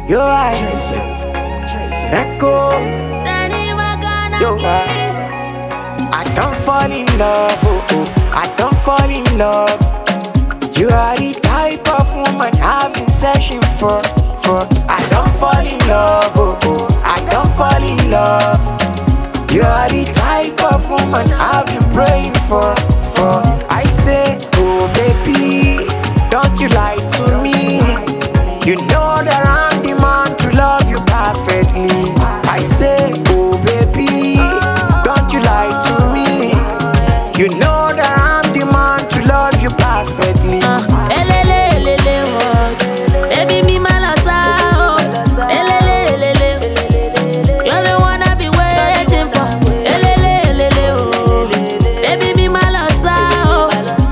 Yo, I Echo. Yo, I don't fall in love. I don't fall in love. You are the type of woman I've been searching for. I don't fall in love. I don't fall in love. You are the type of woman I've been praying for. I say, oh baby, don't you lie to me. You know that I'm the man to love you perfectly. I say, oh baby, don't you lie to me. You know that I'm the man to love you perfectly. Baby, me malasa, oh. You're the one I've been waiting for. Oh. Baby, me malasa, oh.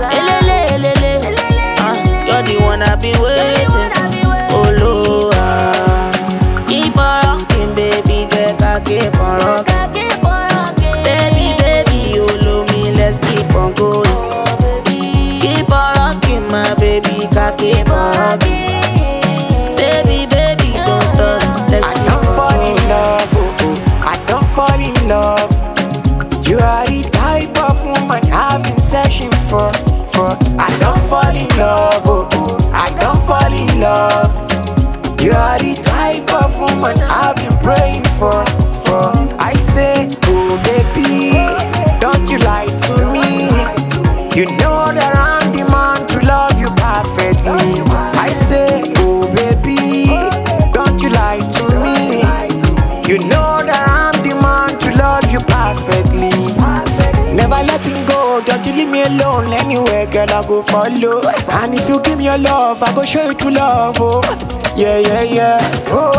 You're the one I've been waiting for. Oh Lord, keep on rocking, baby, Jeka, keep on rocking. Baby, you love me, let's keep on going. Keep on rocking, my baby, keep on rocking. Baby, don't stop. I don't fall in love, I don't fall in love. You are the type of woman I've been searching for. I don't fall in love, I don't fall in love. You are the type of woman I've been praying for. I say, oh baby, don't you lie to me. You know that I'm the man to love you perfectly. I say, oh baby, don't you lie to me. You know that I'm the man to love you perfectly. Never letting go, don't you leave me alone. Anywhere, girl, I go follow. And if you give me your love, I go show you true love. Oh, yeah. Oh,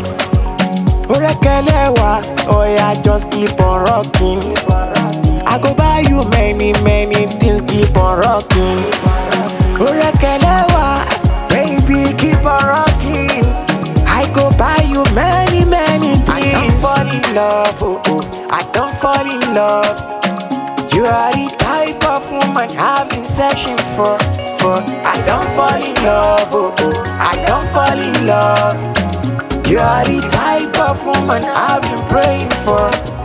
oh yeah, just keep on rocking. I go buy you many things, keep on rocking. Oh, baby, keep on rocking. I go buy you many things. I don't fall in love, I don't fall in love. You are the type of woman I've been searching for. I don't fall in love, I don't fall in love. You are the type of woman I've been praying for.